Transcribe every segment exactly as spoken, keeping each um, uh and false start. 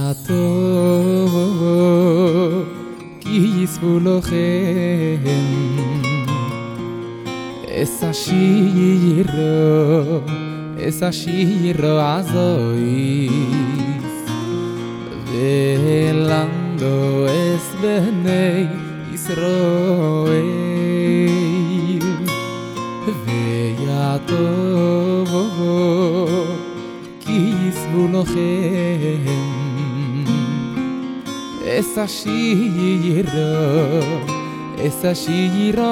ויעתו כי יספו לכם אס השירו אס השירו עזויס ולנדו אס בני ישראל ויעתו כי יספו לכם אס השירו אס השירו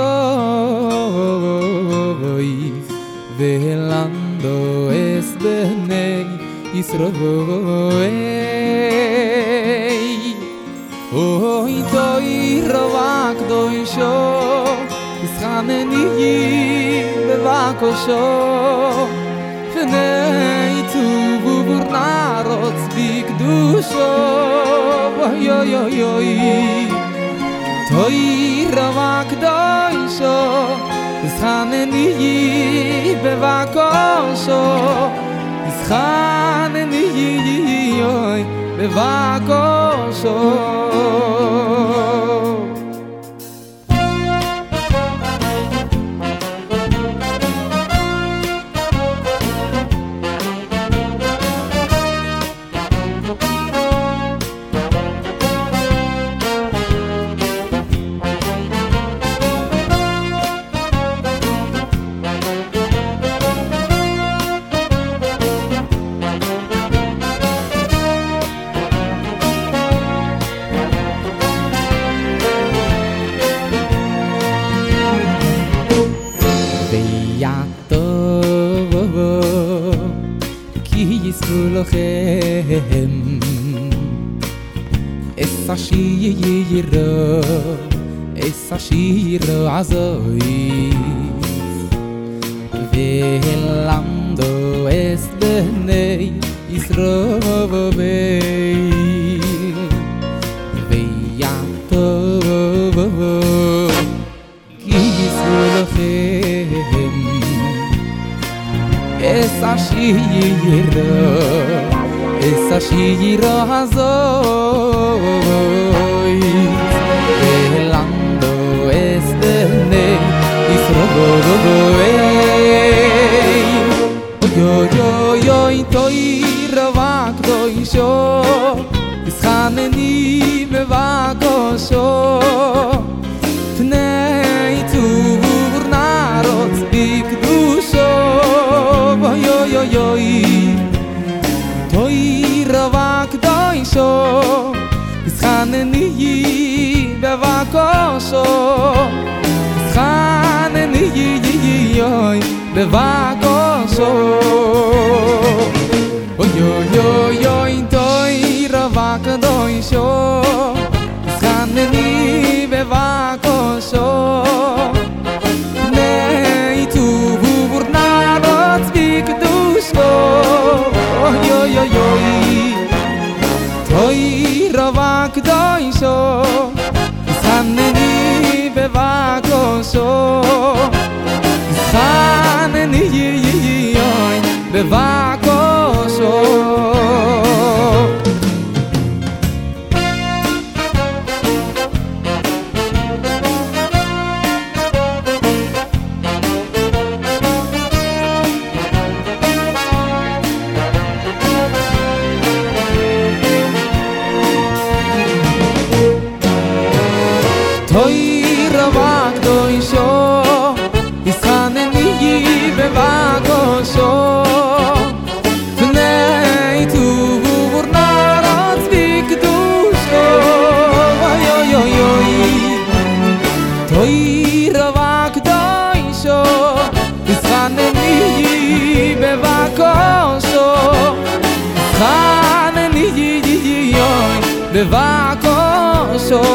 הזויס ולנדו אס בני ישראל אוי תוירו הקדושו ישכנני בבקשו פני טובו ורנרוץ בקדושו אוי אוי אוי אוי תוירו הקדושו ישכנני בבקשו ישכנני אוי בבקשו כי יספו לכם אס השירו אס השירו עזויס ולנדו אס בני ישראל ויעתו כי יספו לכם אס השירו אס השירו הזויס ולנדו אס בני ישראל אוי אוי אוי תוירו הקדושו ישכנני בבקשו פני טובו ורנרוץ בקדושו אוי אוי אוי אוי תוירו הקדושו ישכנני בבקשו ישכנני אוי בבקשו אוי אוי אוי אוי תוירו הקדושו ישכנני בבקשו פני טובו ורנרוץ בקדושו אוי אוי אוי אוי תוירו הקדושו ישכנני בבקשו ישכנני אוי בבקשו תוירו הקדושו ישכנני בבקשו פני טובו ורנרוץ בקדושו אוי אוי אוי אוי תוירו הקדושו ישכנני בבקשו ישכנני אוי בבקשו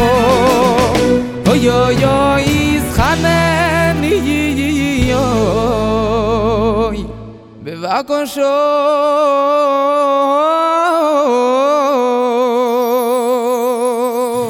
אוי אוי אוי ישכנני אוי בבקשו